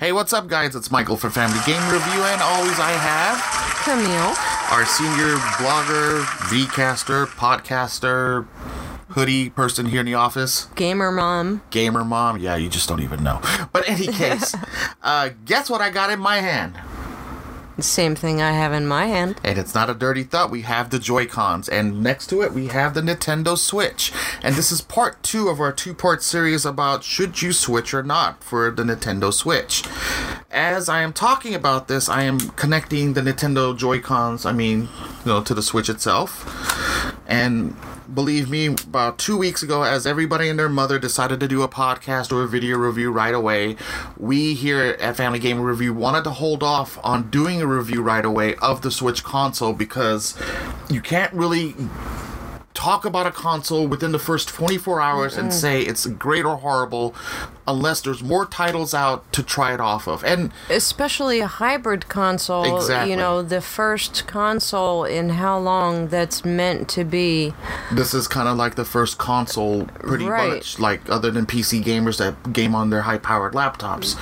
Hey, what's up, guys? It's Michael for Family Game Review, and always I have Camille, our senior blogger, Vcaster, podcaster, hoodie person here in the office. Gamer Mom. Gamer Mom. Yeah, you just don't even know. But in any case, guess what I got in my hand? The same thing I have in my hand. And it's not a dirty thought. We have the Joy-Cons, and next to it we have the Nintendo Switch. And this is part 2 of our 2-part series about should you switch or not for the Nintendo Switch. As I am talking about this, I am connecting the Nintendo Joy-Cons, to the Switch itself. And believe me, about 2 weeks ago, as everybody and their mother decided to do a podcast or a video review right away, we here at Family Game Review wanted to hold off on doing a review right away of the Switch console because you can't really talk about a console within the first 24 hours and say it's great or horrible unless there's more titles out to try it off of. And especially a hybrid console. Exactly. The first console in how long that's meant to be. This is kind of like the first console, pretty much, like other than PC gamers that game on their high-powered laptops.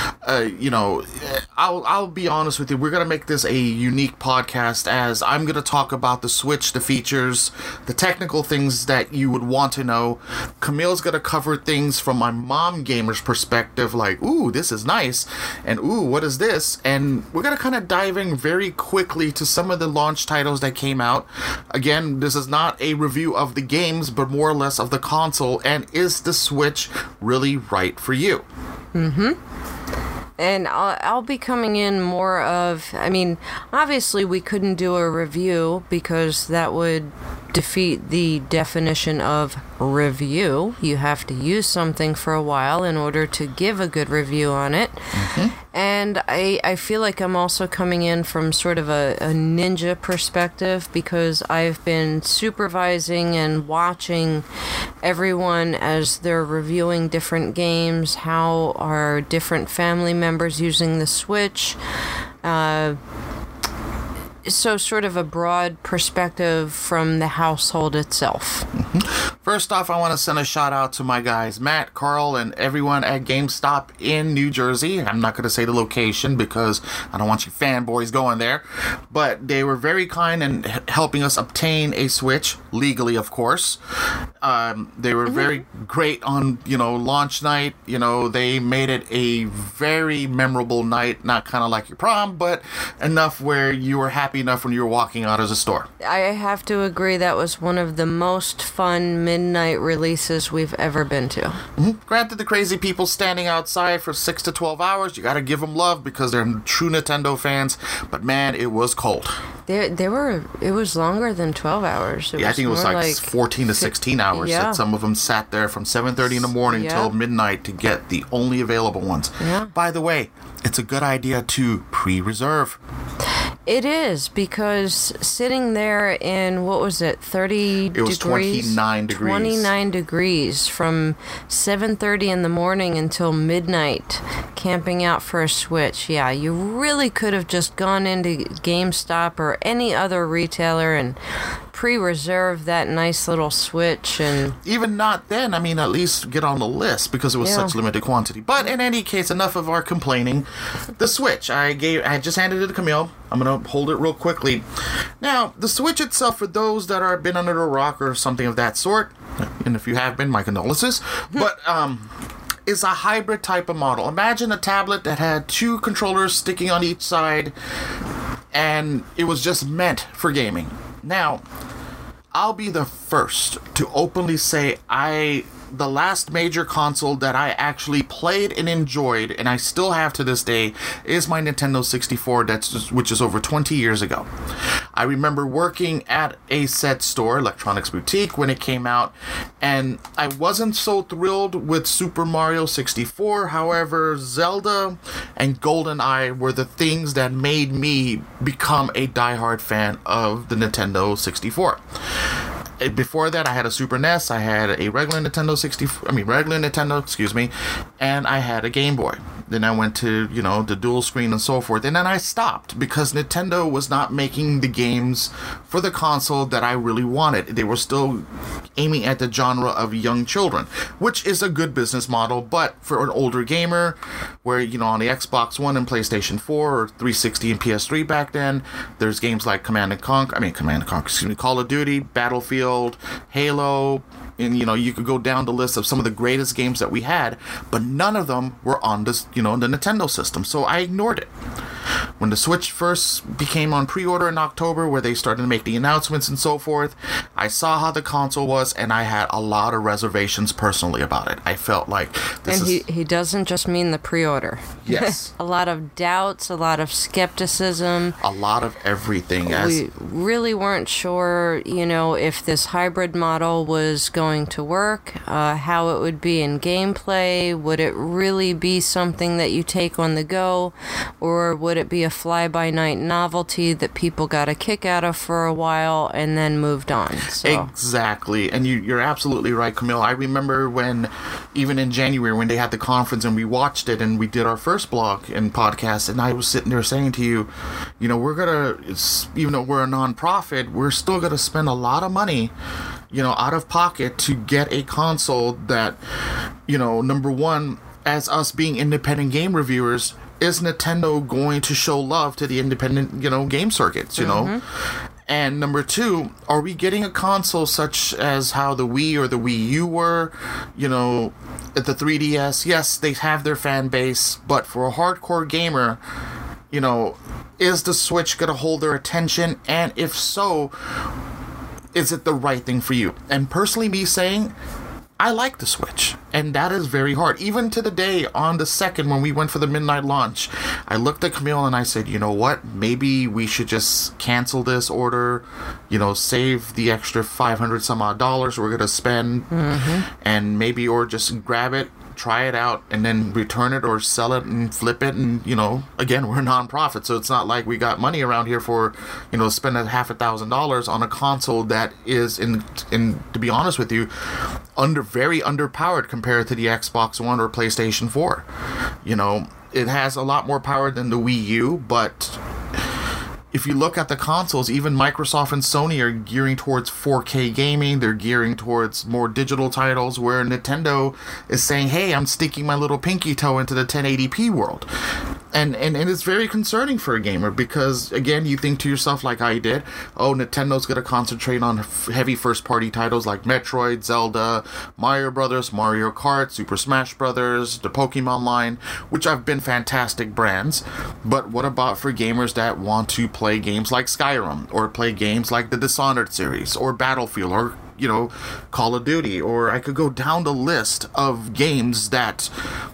I'll be honest with you, we're going to make this a unique podcast as I'm going to talk about the Switch, the features, the technical things that you would want to know. Camille's going to cover things from my mom gamer's perspective, like, ooh, this is nice, and ooh, what is this? And we're going to kind of dive in very quickly to some of the launch titles that came out. Again, this is not a review of the games, but more or less of the console, and is the Switch really right for you? And I'll be coming in more of, obviously we couldn't do a review because that would defeat the definition of review. You have to use something for a while in order to give a good review on it. And I feel like I'm also coming in from sort of a ninja perspective because I've been supervising and watching everyone as they're reviewing different games, how are different family members using the Switch. So sort of a broad perspective from the household itself. First off, I want to send a shout out to my guys, Matt, Carl, and everyone at GameStop in New Jersey. I'm not going to say the location because I don't want you fanboys going there. But they were very kind in helping us obtain a Switch, legally, of course. They were very great on, launch night. They made it a very memorable night. Not kind of like your prom, but enough where you were happy enough when you were walking out of the store. I have to agree that was one of the most fun midnight releases we've ever been to. Granted, the crazy people standing outside for 6 to 12 hours, you gotta give them love because they're true Nintendo fans, but man, it was cold. It was longer than 12 hours. I think it was like 14 to 16 hours that some of them sat there from 7:30 in the morning till midnight to get the only available ones. Yeah. By the way, it's a good idea to pre-reserve. It is, because sitting there in, 30 degrees? It was 29 degrees. 29 degrees from 7:30 in the morning until midnight, camping out for a Switch. Yeah, you really could have just gone into GameStop or any other retailer and pre-reserved that nice little Switch. And even not then, at least get on the list because it was such limited quantity. But in any case, enough of our complaining. The Switch, I just handed it to Camille. I'm going to hold it real quickly. Now, the Switch itself, for those that are been under a rock or something of that sort, and if you have been, my condolences, but is a hybrid type of model. Imagine a tablet that had 2 controllers sticking on each side, and it was just meant for gaming. Now, I'll be the first to openly say the last major console that I actually played and enjoyed, and I still have to this day, is my Nintendo 64, which is over 20 years ago. I remember working at a said store, Electronics Boutique, when it came out, and I wasn't so thrilled with Super Mario 64. However, Zelda and GoldenEye were the things that made me become a diehard fan of the Nintendo 64. Before that, I had a Super NES, I had a regular Nintendo, and I had a Game Boy. Then I went to, the dual screen and so forth. And then I stopped because Nintendo was not making the games for the console that I really wanted. They were still aiming at the genre of young children, which is a good business model. But for an older gamer, where, on the Xbox One and PlayStation 4 or 360 and PS3 back then, there's games like Call of Duty, Battlefield, Halo, and you could go down the list of some of the greatest games that we had, but none of them were on this, the Nintendo system. So I ignored it. When the Switch first became on pre-order in October, where they started to make the announcements and so forth, I saw how the console was, and I had a lot of reservations personally about it. I felt like he doesn't just mean the pre-order. Yes. A lot of doubts, a lot of skepticism. A lot of everything. We really weren't sure, if this hybrid model was going to work, how it would be in gameplay. Would it really be something that you take on the go, or would it be a fly-by-night novelty that people got a kick out of for a while and then moved on? So. Exactly. And you're absolutely right, Camille. I remember when, even in January, when they had the conference and we watched it and we did our first blog and podcast, and I was sitting there saying to you, we're going to, even though we're a non-profit, we're still going to spend a lot of money, out of pocket to get a console that, number one, as us being independent game reviewers, is Nintendo going to show love to the independent, game circuits, And number two, are we getting a console such as how the Wii or the Wii U were, at the 3DS? Yes, they have their fan base, but for a hardcore gamer, is the Switch going to hold their attention? And if so, is it the right thing for you? And personally, me saying, I like the Switch, and that is very hard. Even to the day on the 2nd when we went for the midnight launch, I looked at Camille and I said, you know what? Maybe we should just cancel this order, save the extra $500 some odd we're going to spend, and maybe, or just grab it, try it out, and then return it or sell it and flip it. And, again, we're a non-profit, so it's not like we got money around here for, spending $1,000 on a console that is, in to be honest with you, very underpowered compared to the Xbox One or PlayStation 4. It has a lot more power than the Wii U, but if you look at the consoles, even Microsoft and Sony are gearing towards 4K gaming. They're gearing towards more digital titles, where Nintendo is saying, hey, I'm sticking my little pinky toe into the 1080p world. And it's very concerning for a gamer because, again, you think to yourself like I did, oh, Nintendo's going to concentrate on heavy first-party titles like Metroid, Zelda, Mario Brothers, Mario Kart, Super Smash Brothers, the Pokemon line, which have been fantastic brands. But what about for gamers that want to play games like Skyrim, or play games like the Dishonored series, or Battlefield, or Call of Duty, or I could go down the list of games that,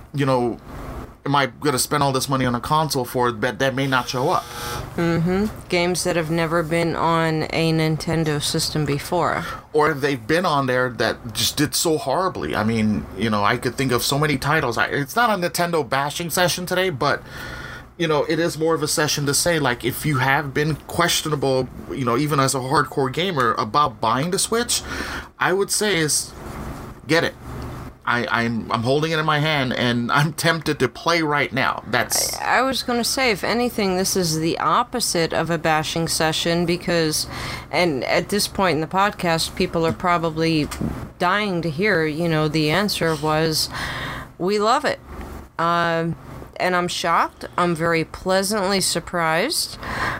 am I going to spend all this money on a console for that may not show up? Games that have never been on a Nintendo system before. Or they've been on there that just did so horribly. I mean, I could think of so many titles. It's not a Nintendo bashing session today, but it is more of a session to say, like, if you have been questionable, even as a hardcore gamer, about buying the Switch, I would say is get it. I'm holding it in my hand, and I'm tempted to play right now. I was going to say, if anything, this is the opposite of a bashing session, because, and at this point in the podcast, people are probably dying to hear, the answer was, we love it. And I'm shocked. I'm very pleasantly surprised.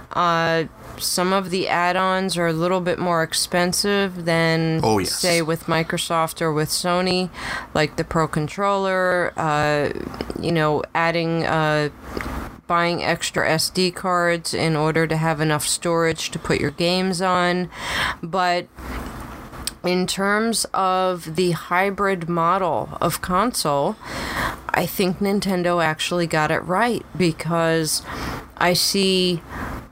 Some of the add-ons are a little bit more expensive than, say, with Microsoft or with Sony, like the Pro Controller, adding, buying extra SD cards in order to have enough storage to put your games on. But in terms of the hybrid model of console, I think Nintendo actually got it right, because I see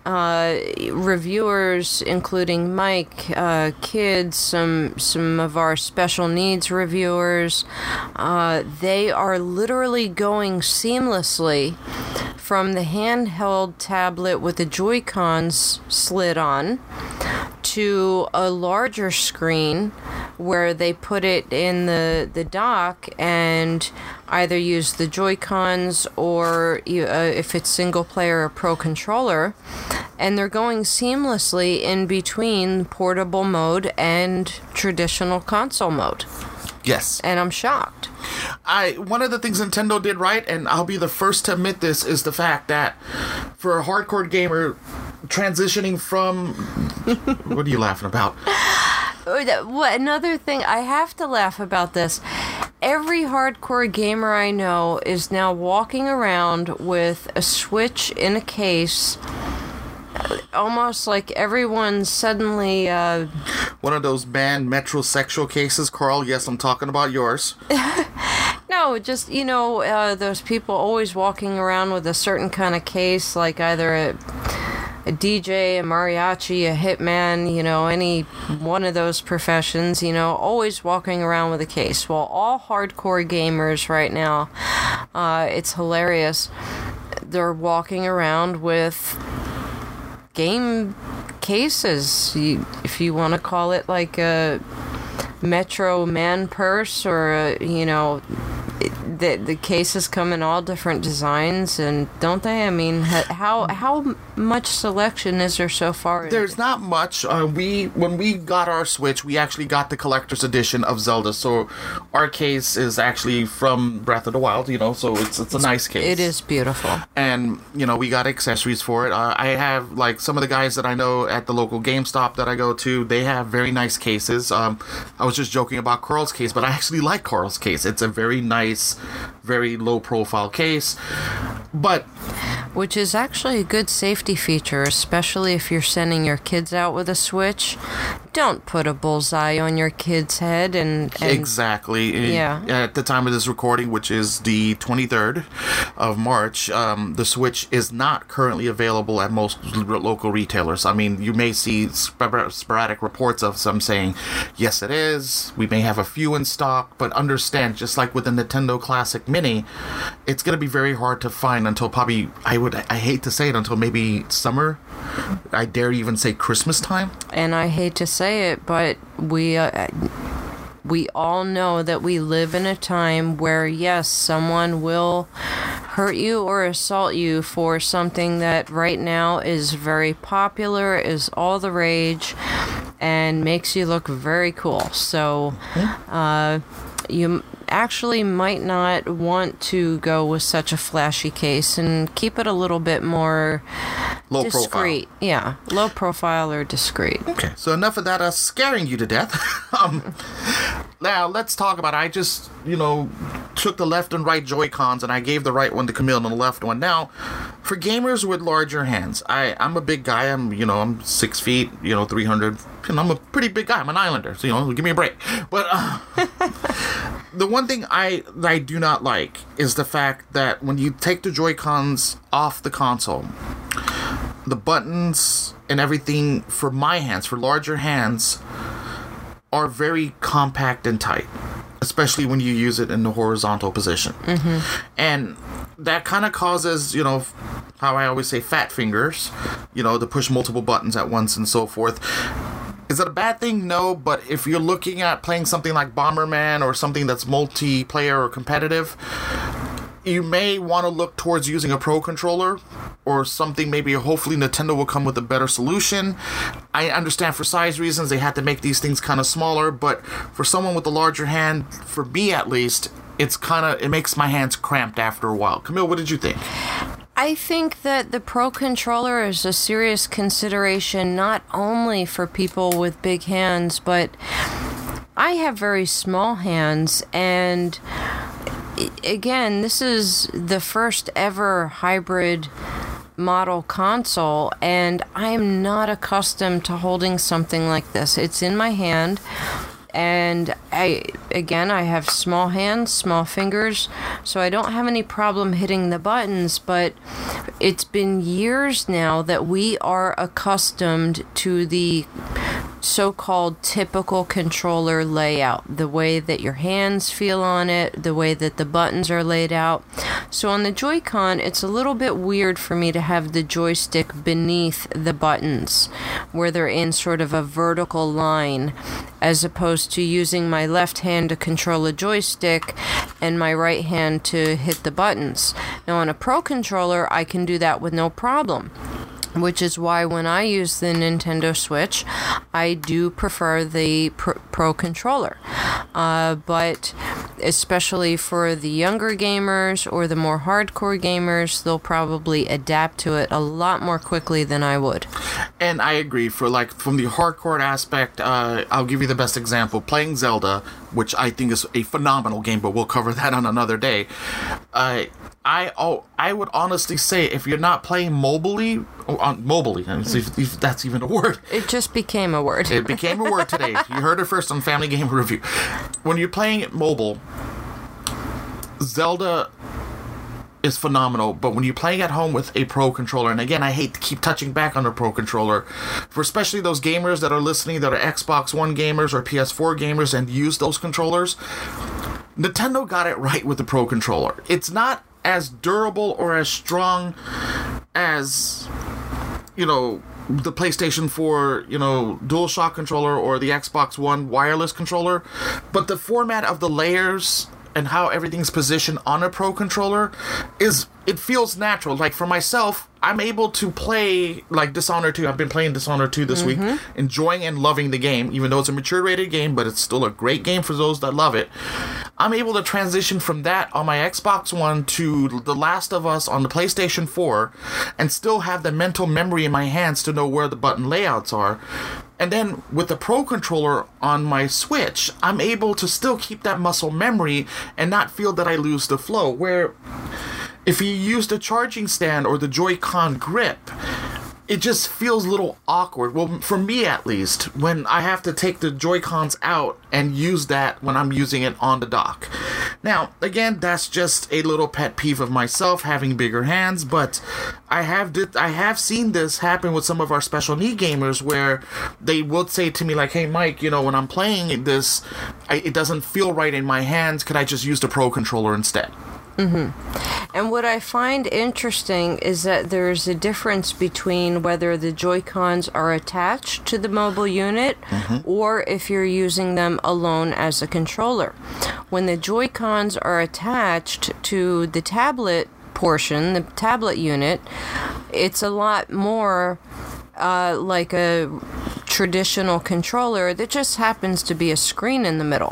reviewers, including Mike, Kids, some of our special needs reviewers, they are literally going seamlessly from the handheld tablet with the Joy-Cons slid on to a larger screen where they put it in the dock and either use the Joy-Cons or if it's single player, a Pro Controller, and they're going seamlessly in between portable mode and traditional console mode. Yes. And I'm shocked. One of the things Nintendo did right, and I'll be the first to admit this, is the fact that for a hardcore gamer transitioning from... What are you laughing about? Another thing, I have to laugh about this. Every hardcore gamer I know is now walking around with a Switch in a case, almost like everyone's suddenly... One of those banned metrosexual cases, Carl. Yes, I'm talking about yours. No, just, those people always walking around with a certain kind of case, like either a DJ, a mariachi, a hitman, any one of those professions, always walking around with a case. Well, all hardcore gamers right now, it's hilarious. They're walking around with game cases, if you want to call it like a Metro Man purse, or the cases come in all different designs, and don't they? I mean, how much selection is there so far? There's not much. When we got our Switch, we actually got the collector's edition of Zelda. So our case is actually from Breath of the Wild. So it's a nice case. It is beautiful. And we got accessories for it. I have like some of the guys that I know at the local GameStop that I go to. They have very nice cases. I was just joking about Carl's case, but I actually like Carl's case. It's a very nice, very low profile case, but which is actually a good safety feature, especially if you're sending your kids out with a Switch. Don't put a bullseye on your kid's head and exactly. Yeah. At the time of this recording, which is the 23rd of March, the Switch is not currently available at most local retailers. I mean, you may see sporadic reports of some saying, yes, it is. We may have a few in stock, but understand, just like with the Nintendo Classic Mini, it's going to be very hard to find until probably, I hate to say it, until maybe summer. I dare even say Christmas time. And I hate to say it, but we all know that we live in a time where, yes, someone will hurt you or assault you for something that right now is very popular, is all the rage, and makes you look very cool. So, you actually might not want to go with such a flashy case and keep it a little bit more low discreet. Profile. Yeah, low profile or discreet. Okay, so enough of that scaring you to death. Now let's talk about, I just, took the left and right Joy-Cons and I gave the right one to Camille and the left one. Now, for gamers with larger hands, I'm a big guy. I'm 6 feet, 300, and I'm a pretty big guy. I'm an islander, so, give me a break. But the one thing I do not like is the fact that when you take the Joy-Cons off the console, the buttons and everything for my hands, for larger hands, are very compact and tight, especially when you use it in the horizontal position. Mm-hmm. And that kind of causes, how I always say, fat fingers, to push multiple buttons at once and so forth. Is it a bad thing? No, but if you're looking at playing something like Bomberman or something that's multiplayer or competitive, you may want to look towards using a Pro Controller or something. Maybe hopefully Nintendo will come with a better solution. I understand for size reasons they had to make these things kind of smaller, but for someone with a larger hand, for me at least, it makes my hands cramped after a while. Camille, what did you think? I think that the Pro Controller is a serious consideration not only for people with big hands, but I have very small hands, and again, this is the first ever hybrid model console, and I am not accustomed to holding something like this. It's in my hand, and I have small hands, small fingers, so I don't have any problem hitting the buttons, but it's been years now that we are accustomed to the so-called typical controller layout, the way that your hands feel on it, the way that the buttons are laid out. So on the Joy-Con, it's a little bit weird for me to have the joystick beneath the buttons, where they're in sort of a vertical line, as opposed to using my left hand to control a joystick and my right hand to hit the buttons. Now on a Pro controller, I can do that with no problem, which is why when I use the Nintendo Switch, I do prefer the Pro controller. But especially for the younger gamers or the more hardcore gamers, they'll probably adapt to it a lot more quickly than I would. And I agree. From the hardcore aspect, I'll give you the best example. Playing Zelda, which I think is a phenomenal game, but we'll cover that on another day. I would honestly say if you're not playing mobily, if that's even a word. It just became a word. It became a word today. You heard it first on Family Game Review. When you're playing it mobile, Zelda is phenomenal, but when you're playing at home with a Pro controller, and again, I hate to keep touching back on the Pro controller, for especially those gamers that are listening that are Xbox One gamers or PS4 gamers and use those controllers, Nintendo got it right with the Pro controller. It's not as durable or as strong as, the PlayStation 4, DualShock controller or the Xbox One wireless controller, but the format of the layers and how everything's positioned on a Pro controller it feels natural. Like for myself, I'm able to play like Dishonored 2. I've been playing Dishonored 2 this week, enjoying and loving the game, even though it's a mature rated game, but it's still a great game for those that love it. I'm able to transition from that on my Xbox One to The Last of Us on the PlayStation 4 and still have the mental memory in my hands to know where the button layouts are. And then with the Pro controller on my Switch, I'm able to still keep that muscle memory and not feel that I lose the flow. Where if you use the charging stand or the Joy-Con grip, it just feels a little awkward. Well, for me at least, when I have to take the Joy-Cons out and use that when I'm using it on the dock. Now, again, that's just a little pet peeve of myself, having bigger hands, but I have seen this happen with some of our special need gamers where they would say to me like, hey Mike, when I'm playing this, it doesn't feel right in my hands. Could I just use the Pro controller instead? And what I find interesting is that there's a difference between whether the Joy-Cons are attached to the mobile unit or if you're using them alone as a controller. When the Joy-Cons are attached to the tablet portion, the tablet unit, it's a lot more like a traditional controller that just happens to be a screen in the middle.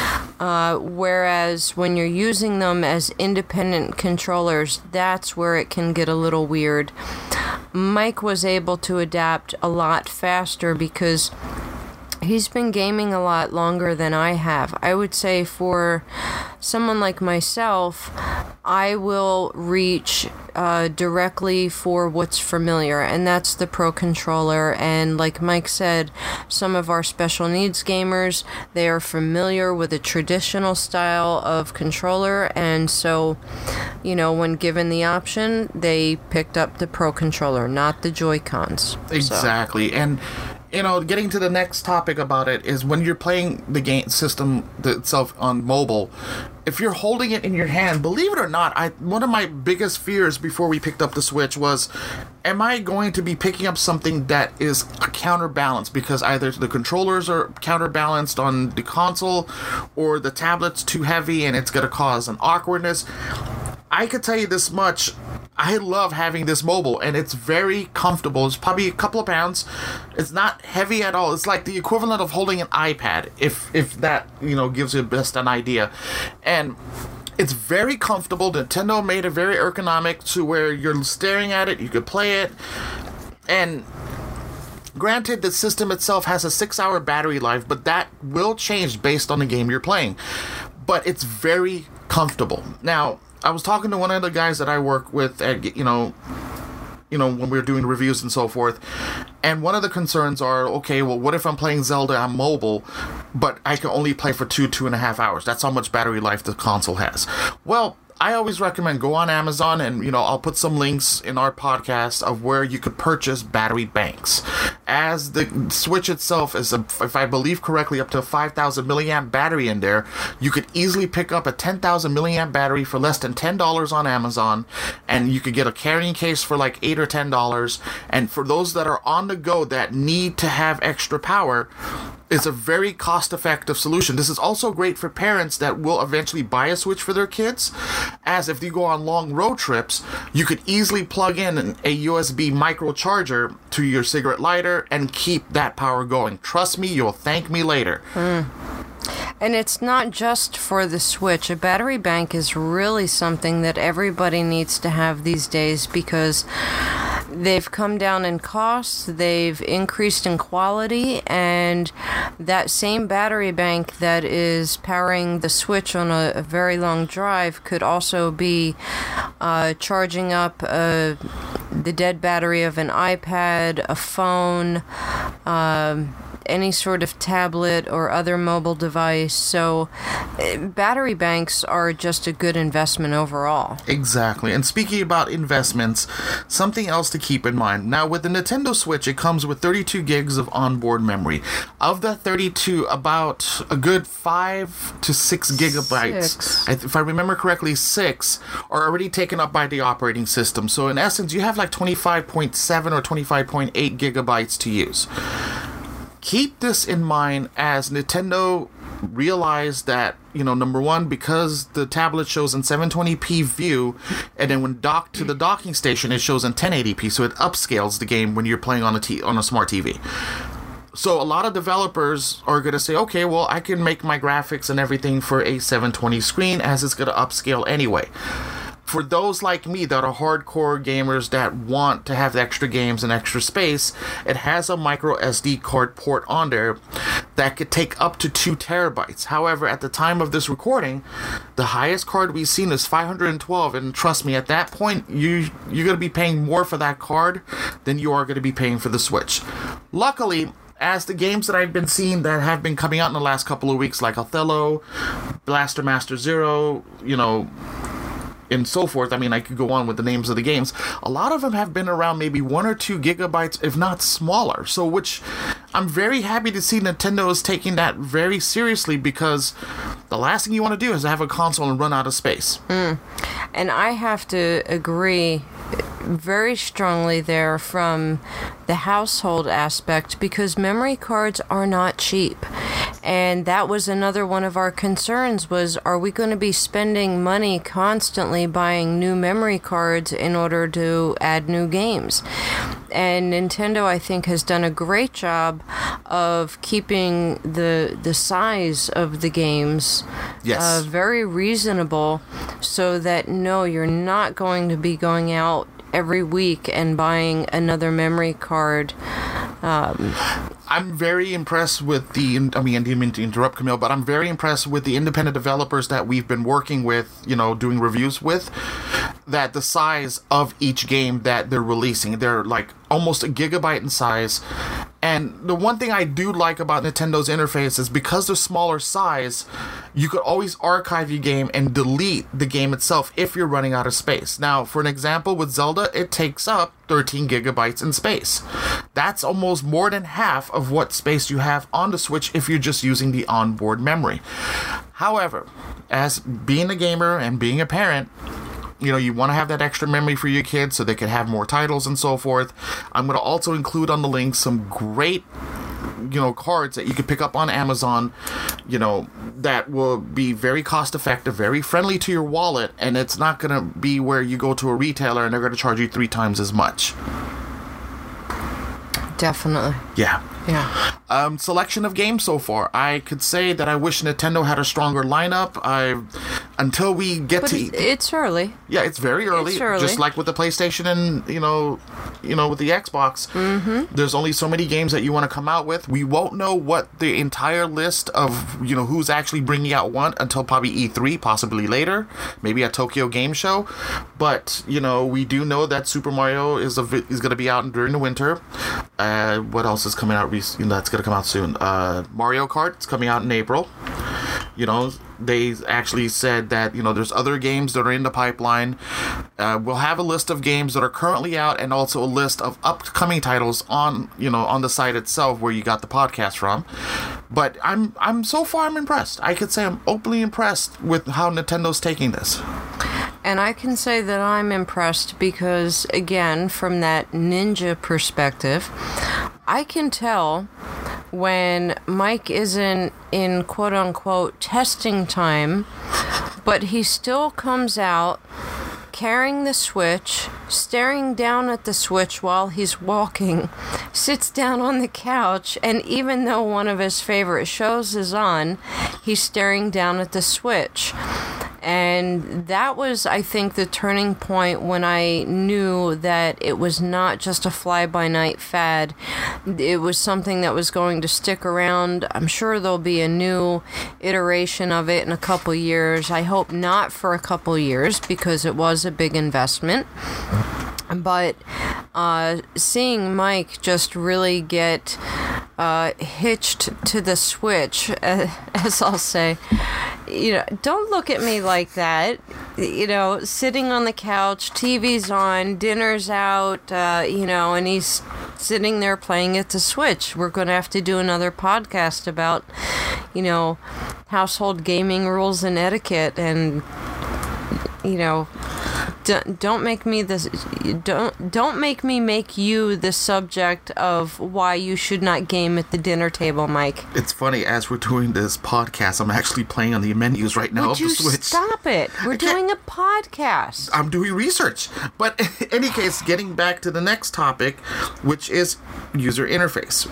Whereas when you're using them as independent controllers, that's where it can get a little weird. Mike was able to adapt a lot faster because he's been gaming a lot longer than I have. I would say for someone like myself, I will reach directly for what's familiar, and that's the Pro controller. And like Mike said, some of our special needs gamers, they are familiar with a traditional style of controller, and so, when given the option, they picked up the Pro controller, not the Joy-Cons. Exactly. So. And getting to the next topic about it is when you're playing the game system itself on mobile, if you're holding it in your hand, believe it or not, one of my biggest fears before we picked up the Switch was, am I going to be picking up something that is a counterbalance because either the controllers are counterbalanced on the console or the tablet's too heavy and it's going to cause an awkwardness? I could tell you this much. I love having this mobile, and it's very comfortable. It's probably a couple of pounds. It's not heavy at all. It's like the equivalent of holding an iPad, if that gives you best an idea. And it's very comfortable. Nintendo made it very ergonomic to where you're staring at it, you could play it, and granted, the system itself has a 6-hour battery life, but that will change based on the game you're playing. But it's very comfortable. Now, I was talking to one of the guys that I work with at, when we were doing reviews and so forth, and one of the concerns are, okay, well, what if I'm playing Zelda on mobile, but I can only play for 2.5 hours? That's how much battery life the console has. Well, I always recommend go on Amazon, and I'll put some links in our podcast of where you could purchase battery banks. As the Switch itself is, if I believe correctly, up to a 5,000 milliamp battery in there, you could easily pick up a 10,000 milliamp battery for less than $10 on Amazon, and you could get a carrying case for like $8 or $10. And for those that are on the go that need to have extra power, it's a very cost-effective solution. This is also great for parents that will eventually buy a Switch for their kids, as if you go on long road trips, you could easily plug in a USB micro charger to your cigarette lighter and keep that power going. Trust me, you'll thank me later. And it's not just for the Switch. A battery bank is really something that everybody needs to have these days, because they've come down in cost, they've increased in quality, and that same battery bank that is powering the Switch on a very long drive could also be charging up the dead battery of an iPad, a phone, any sort of tablet or other mobile device. So battery banks are just a good investment overall. Exactly. And speaking about investments, something else to keep in mind. Now, with the Nintendo Switch, it comes with 32 gigs of onboard memory. Of that 32, about a good 5 to 6 gigabytes, if I remember correctly, 6 are already taken up by the operating system. So in essence, you have like 25.7 or 25.8 gigabytes to use. Keep this in mind as Nintendo realized that, number one, because the tablet shows in 720p view, and then when docked to the docking station, it shows in 1080p, so it upscales the game when you're playing on a smart TV. So a lot of developers are going to say, okay, well, I can make my graphics and everything for a 720 screen, as it's going to upscale anyway. For those like me that are hardcore gamers that want to have the extra games and extra space, it has a micro SD card port on there that could take up to 2 terabytes. However, at the time of this recording, the highest card we've seen is 512, and trust me, at that point, you're going to be paying more for that card than you are going to be paying for the Switch. Luckily, as the games that I've been seeing that have been coming out in the last couple of weeks, like Othello, Blaster Master Zero, and so forth. I mean, I could go on with the names of the games. A lot of them have been around maybe 1 or 2 gigabytes, if not smaller. So, which I'm very happy to see Nintendo is taking that very seriously, because the last thing you want to do is have a console and run out of space. And I have to agree very strongly there from the household aspect, because memory cards are not cheap. And that was another one of our concerns, was, are we going to be spending money constantly buying new memory cards in order to add new games? And Nintendo, I think, has done a great job of keeping the size of the games very reasonable, so that, no, you're not going to be going out every week and buying another memory card. I'm very impressed with I didn't mean to interrupt, Camille, but I'm very impressed with the independent developers that we've been working with, doing reviews with, that the size of each game that they're releasing, they're like almost a gigabyte in size. And the one thing I do like about Nintendo's interface is, because they're smaller size, you could always archive your game and delete the game itself if you're running out of space. Now, for an example, with Zelda, it takes up 13 gigabytes in space. That's almost more than half of what space you have on the Switch if you're just using the onboard memory. However, as being a gamer and being a parent, you want to have that extra memory for your kids so they can have more titles and so forth. I'm going to also include on the link some great, cards that you can pick up on Amazon, that will be very cost effective, very friendly to your wallet, and it's not going to be where you go to a retailer and they're going to charge you 3 times as much. Definitely. Yeah. Yeah. Selection of games so far. I could say that I wish Nintendo had a stronger lineup. Until we get but to... It's early. Yeah, it's very early. It's early. Just like with the PlayStation and, with the Xbox. Mm-hmm. There's only so many games that you want to come out with. We won't know what the entire list of, who's actually bringing out what until probably E3, possibly later. Maybe a Tokyo Game Show. But, we do know that Super Mario is going to be out during the winter. What else is coming out that's going to come out soon? Mario Kart is coming out in April. You know, they actually said that, you know, there's other games that are in the pipeline. We'll have a list of games that are currently out and also a list of upcoming titles on, you know, on the site itself where you got the podcast from. But I'm so far I'm impressed. I could say I'm openly impressed with how Nintendo's taking this. And I can say that I'm impressed because, again, from that ninja perspective, I can tell when Mike isn't in quote-unquote testing time, but he still comes out carrying the Switch, staring down at the Switch while he's walking, sits down on the couch, and even though one of his favorite shows is on, he's staring down at the Switch. And that was, I think, the turning point when I knew that it was not just a fly-by-night fad. It was something that was going to stick around. I'm sure there'll be a new iteration of it in a couple years. I hope not for a couple years because it was a big investment. But seeing Mike just really get hitched to the Switch, as I'll say, you know, don't look at me like that. You know, sitting on the couch, TV's on, dinner's out, you know, and he's sitting there playing at the Switch. We're going to have to do another podcast about, you know, household gaming rules and etiquette, and, you know, don't make me this. Don't make me make you the subject of why you should not game at the dinner table, Mike. It's funny, as we're doing this podcast, I'm actually playing on the menus right now of the Switch. Stop it? We're doing a podcast. I'm doing research. But in any case, getting back to the next topic, which is user interface.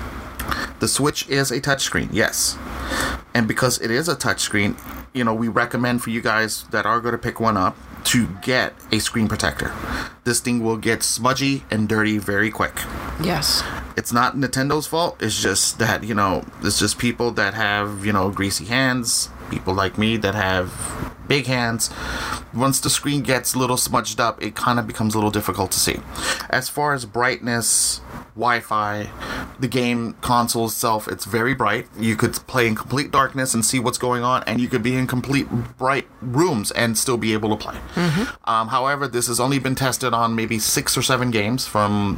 The Switch is a touchscreen, yes. And because it is a touchscreen, you know, we recommend for you guys that are going to pick one up to get a screen protector. This thing will get smudgy and dirty very quick. Yes. It's not Nintendo's fault. It's just that, you know, it's just people that have, you know, greasy hands, people like me that have big hands. Once the screen gets a little smudged up, it kind of becomes a little difficult to see. As far as brightness, Wi-Fi, the game console itself, it's very bright. You could play in complete darkness and see what's going on, and you could be in complete bright rooms and still be able to play. Mm-hmm. However, this has only been tested on maybe 6 or 7 games, from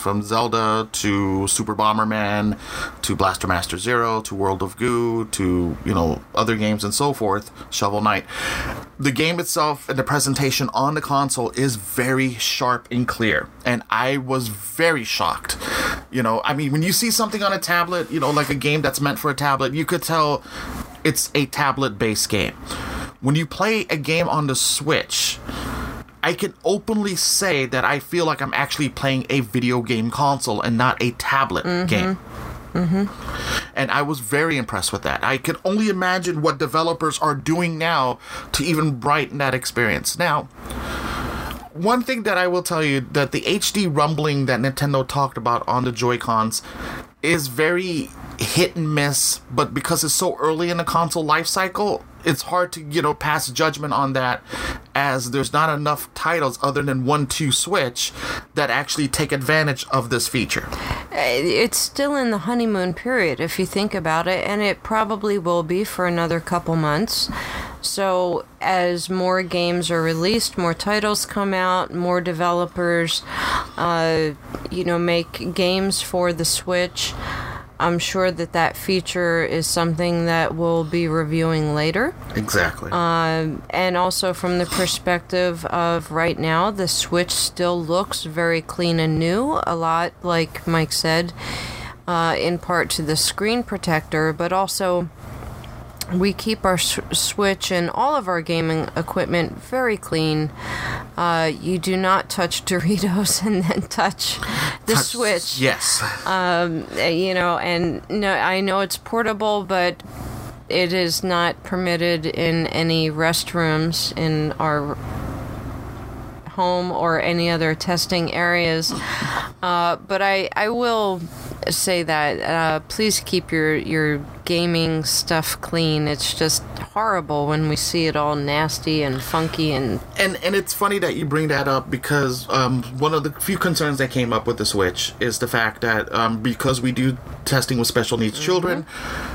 Zelda to Super Bomberman to Blaster Master Zero to World of Goo to, you know, other games and so forth, Shovel Knight. The game itself and the presentation on the console is very sharp and clear, and I was very shocked. You know, I mean, when you see something on a tablet, you know, like a game that's meant for a tablet, you could tell it's a tablet-based game. When you play a game on the Switch, I can openly say that I feel like I'm actually playing a video game console and not a tablet game. Mm-hmm. And I was very impressed with that. I can only imagine what developers are doing now to even brighten that experience. Now, one thing that I will tell you, that the HD rumbling that Nintendo talked about on the Joy-Cons is very hit and miss, but because it's so early in the console life cycle, it's hard to, you know, pass judgment on that, as there's not enough titles other than 1-2 Switch that actually take advantage of this feature. It's still in the honeymoon period, if you think about it, and it probably will be for another couple months. So as more games are released, more titles come out, more developers, make games for the Switch, I'm sure that feature is something that we'll be reviewing later. Exactly. And also from the perspective of right now, the Switch still looks very clean and new, a lot, like Mike said, in part to the screen protector, but also we keep our Switch and all of our gaming equipment very clean. You do not touch Doritos and then touch the Switch. Yes. And no, I know it's portable, but it is not permitted in any restrooms in our home or any other testing areas. But I will say that please keep your gaming stuff clean. It's just horrible when we see it all nasty and funky and it's funny that you bring that up, because one of the few concerns that came up with the Switch is the fact that because we do testing with special needs children,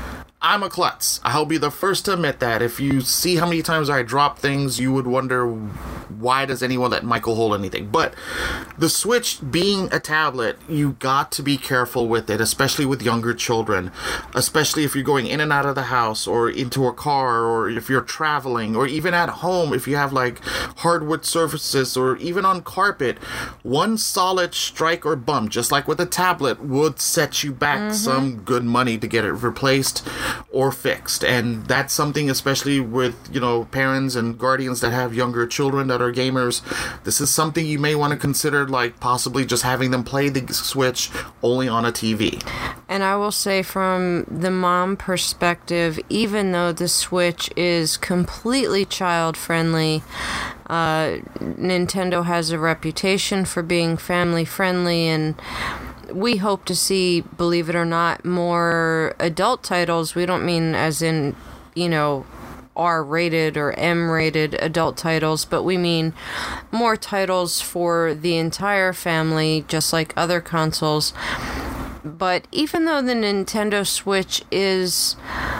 I'm a klutz. I'll be the first to admit that. If you see how many times I drop things, you would wonder, why does anyone let Michael hold anything? But the Switch being a tablet, you got to be careful with it, especially with younger children, especially if you're going in and out of the house or into a car, or if you're traveling, or even at home if you have like hardwood surfaces or even on carpet. One solid strike or bump, just like with a tablet, would set you back some good money to get it replaced or fixed. And that's something, especially with, parents and guardians that have younger children that are gamers, this is something you may want to consider, like possibly just having them play the Switch only on a TV. And I will say, from the mom perspective, even though the Switch is completely child friendly, Nintendo has a reputation for being family friendly, and we hope to see, believe it or not, more adult titles. We don't mean as in, R-rated or M-rated adult titles, but we mean more titles for the entire family, just like other consoles. But even though the Nintendo Switch is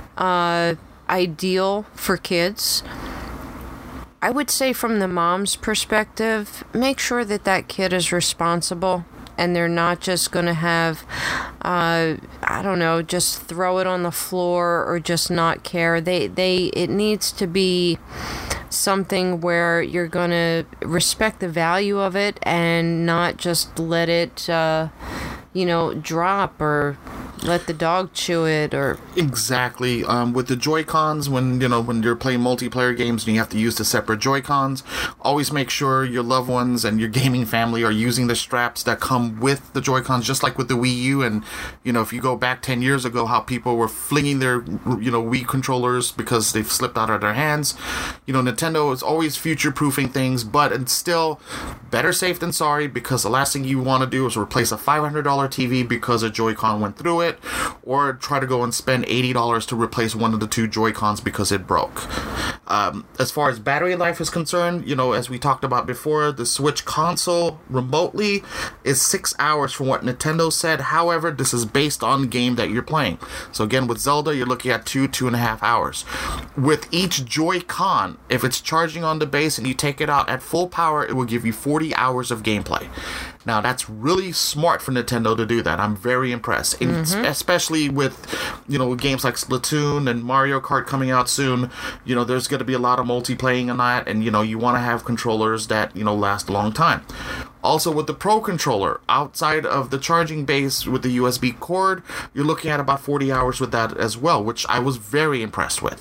ideal for kids, I would say from the mom's perspective, make sure that that kid is responsible and they're not just going to have, just throw it on the floor or just not care. It needs to be something where you're going to respect the value of it and not just let it, drop or let the dog chew it or... Exactly. With the Joy-Cons, when you're playing multiplayer games and you have to use the separate Joy-Cons, always make sure your loved ones and your gaming family are using the straps that come with the Joy-Cons, just like with the Wii U. And, if you go back 10 years ago, how people were flinging their, Wii controllers because they've slipped out of their hands. Nintendo is always future-proofing things, but it's still better safe than sorry, because the last thing you want to do is replace a $500 TV because a Joy-Con went through it, or try to go and spend $80 to replace one of the two Joy-Cons because it broke. As far as battery life is concerned, as we talked about before, the Switch console remotely is 6 hours from what Nintendo said. However, this is based on the game that you're playing. So again, with Zelda, you're looking at 2.5 hours. With each Joy-Con, if it's charging on the base and you take it out at full power, it will give you 40 hours of gameplay. Now, that's really smart for Nintendo to do that. I'm very impressed. Especially with, games like Splatoon and Mario Kart coming out soon. There's going to be a lot of multiplayer in that, and, you want to have controllers that, last a long time. Also, with the Pro Controller, outside of the charging base with the USB cord, you're looking at about 40 hours with that as well, which I was very impressed with.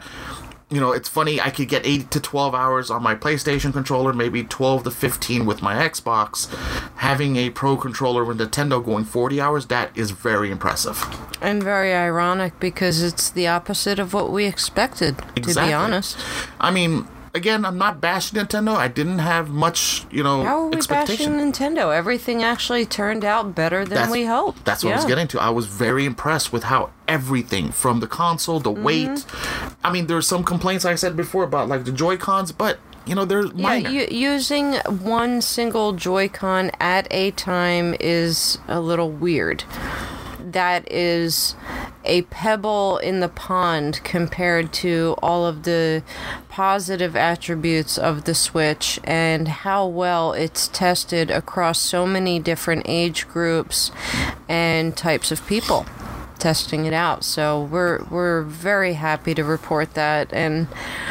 It's funny, I could get 8 to 12 hours on my PlayStation controller, maybe 12 to 15 with my Xbox. Having a Pro Controller with Nintendo going 40 hours, that is very impressive. And very ironic, because it's the opposite of what we expected, to be honest. I mean, again, I'm not bashing Nintendo. I didn't have much, How are we expectation. bashing Nintendo? Everything actually turned out better than we hoped. That's what I was getting to. I was very impressed with how everything, from the console, the weight. I mean, there's some complaints, like I said before, about like the Joy-Cons, but they're minor. Using one single Joy-Con at a time is a little weird. That is a pebble in the pond compared to all of the positive attributes of the Switch and how well it's tested across so many different age groups and types of people testing it out. So we're very happy to report that and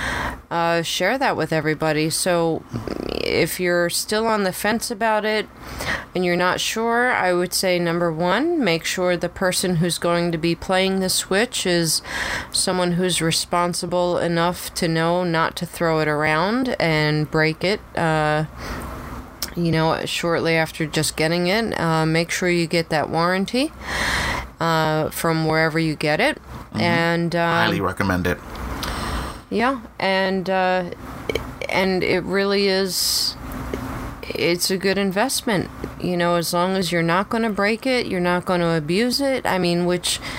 share that with everybody. So if you're still on the fence about it and you're not sure, I would say, number one, make sure the person who's going to be playing the Switch is someone who's responsible enough to know not to throw it around and break it shortly after just getting it. Make sure you get that warranty from wherever you get it. And highly recommend it. Yeah, and it really is, it's a good investment, as long as you're not going to break it, you're not going to abuse it. I mean,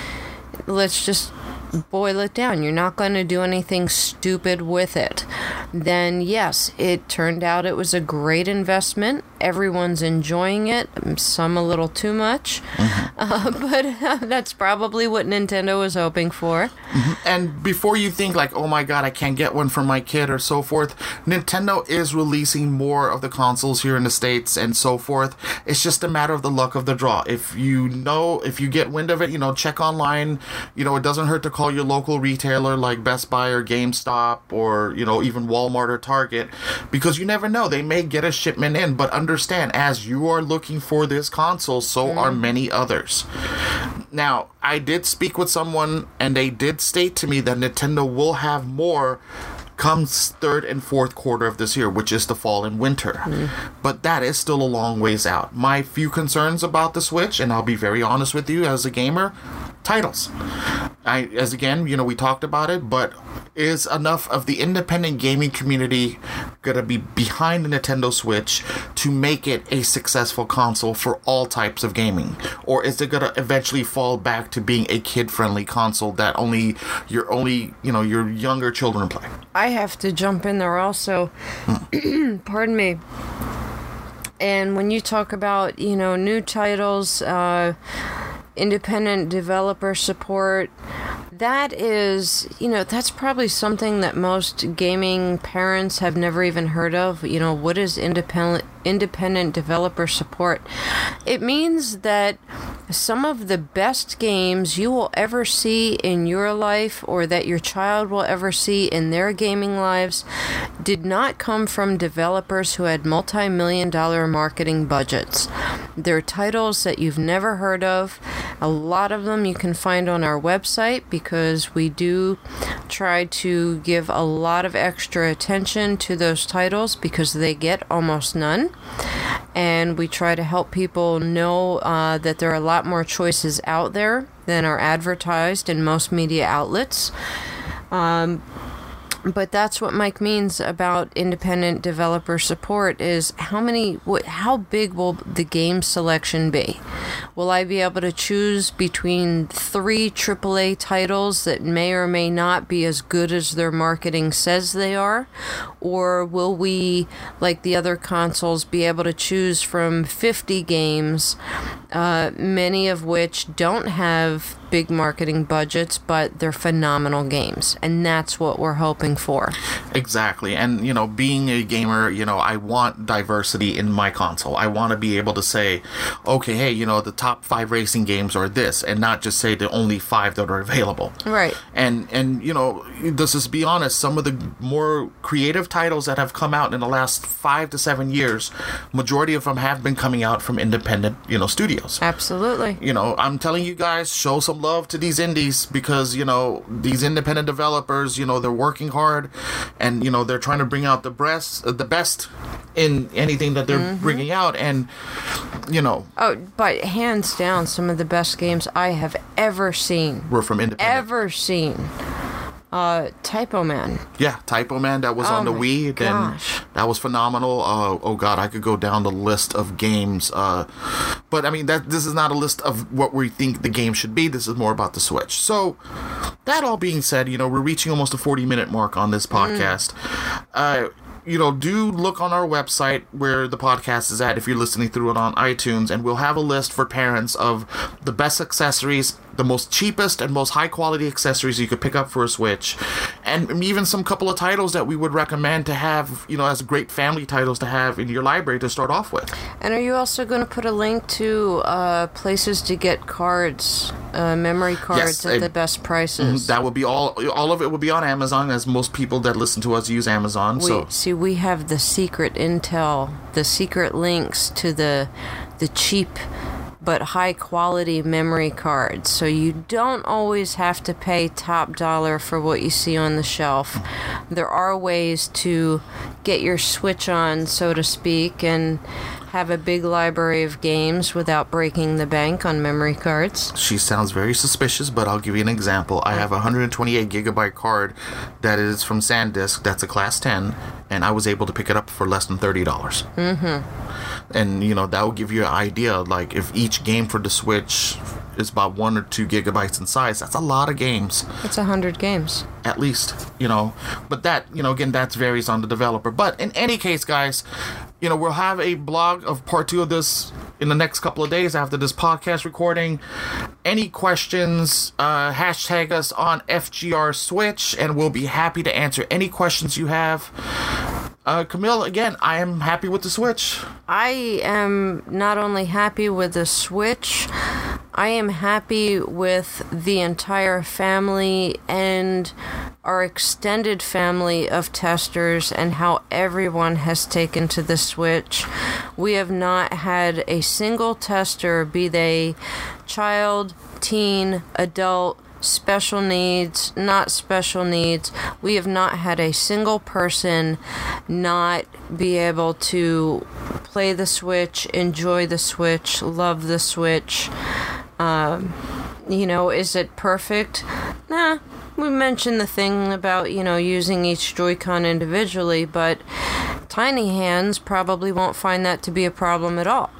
let's just boil it down. You're not going to do anything stupid with it. then yes, it turned out it was a great investment. Everyone's enjoying it, some a little too much, but that's probably what Nintendo was hoping for. And before you think like, oh my god, I can't get one for my kid or so forth, Nintendo is releasing more of the consoles here in the States and so forth. It's just a matter of the luck of the draw. If you get wind of it, check online. It doesn't hurt to call your local retailer like Best Buy or GameStop or, even Walmart or Target, because you never know. They may get a shipment in, but understand, as you are looking for this console, so are many others. Now, I did speak with someone, and they did state to me that Nintendo will have more comes third and fourth quarter of this year, which is the fall and winter. But that is still a long ways out. My few concerns about the Switch, and I'll be very honest with you as a gamer, titles. We talked about it, but is enough of the independent gaming community going to be behind the Nintendo Switch to make it a successful console for all types of gaming? Or is it going to eventually fall back to being a kid-friendly console that your younger children play? I have to jump in there also. Pardon me. And when you talk about, new titles, independent developer support, that is, that's probably something that most gaming parents have never even heard of. What is independent developer support? It means that some of the best games you will ever see in your life, or that your child will ever see in their gaming lives, did not come from developers who had multi-million-dollar marketing budgets. They're titles that you've never heard of. A lot of them you can find on our website, because we do try to give a lot of extra attention to those titles because they get almost none. And we try to help people know that there are a lot more choices out there than are advertised in most media outlets. But that's what Mike means about independent developer support, is how big will the game selection be? Will I be able to choose between 3 AAA titles that may or may not be as good as their marketing says they are? Or will we, like the other consoles, be able to choose from 50 games, many of which don't have big marketing budgets, but they're phenomenal games? And that's what we're hoping for. Exactly. And, being a gamer, I want diversity in my console. I want to be able to say, okay, hey, the top 5 racing games are this, and not just say the only 5 that are available. Right. And let's just be honest, some of the more creative titles that have come out in the last 5 to 7 years, majority of them have been coming out from independent, studios. Absolutely. I'm telling you guys, show some love to these indies, because, these independent developers, they're working hard, and, they're trying to bring out the best in anything that they're bringing out, and, Oh, but hands down, some of the best games I have ever seen. Were from independent. Typo Man. Yeah, Typo Man, that was on the Wii. Then that was phenomenal. Oh god, I could go down the list of games. But I mean, this is not a list of what we think the game should be. This is more about the Switch. So, that all being said, we're reaching almost a 40-minute mark on this podcast. Do look on our website where the podcast is at if you're listening through it on iTunes, and we'll have a list for parents of the best accessories, the most cheapest and most high quality accessories you could pick up for a Switch, and even some couple of titles that we would recommend to have, as great family titles to have in your library to start off with. And are you also going to put a link to places to get cards, memory cards, at the best prices? That would be all of it would be on Amazon, as most people that listen to us use Amazon. We have the secret intel, the secret links to the cheap but high quality memory cards, so you don't always have to pay top dollar for what you see on the shelf. There are ways to get your Switch on, so to speak, and have a big library of games without breaking the bank on memory cards. She sounds very suspicious, but I'll give you an example. I have a 128 gigabyte card that is from SanDisk. That's a Class 10, and I was able to pick it up for less than $30. And that will give you an idea, like if each game for the Switch is about 1 or 2 gigabytes in size. That's a lot of games. It's 100 games. At least, But that, again, that varies on the developer. But in any case, guys, we'll have a blog of part 2 of this in the next couple of days after this podcast recording. Any questions, hashtag us on FGR Switch, and we'll be happy to answer any questions you have. Camille, again, I am happy with the Switch. I am not only happy with the Switch, I am happy with the entire family and our extended family of testers and how everyone has taken to the Switch. We have not had a single tester, be they child, teen, adult, special needs, not special needs. We have not had a single person not be able to play the Switch, enjoy the Switch, love the Switch. Is it perfect? Nah. We mentioned the thing about, using each Joy-Con individually, but tiny hands probably won't find that to be a problem at all.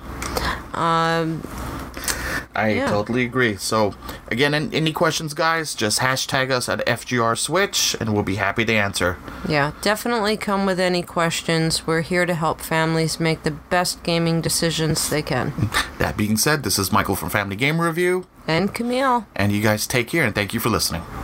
I totally agree. So, again, any questions, guys, just hashtag us at FGR Switch, and we'll be happy to answer. Yeah, definitely come with any questions. We're here to help families make the best gaming decisions they can. That being said, this is Michael from Family Game Review. And Camille. And you guys take care, and thank you for listening.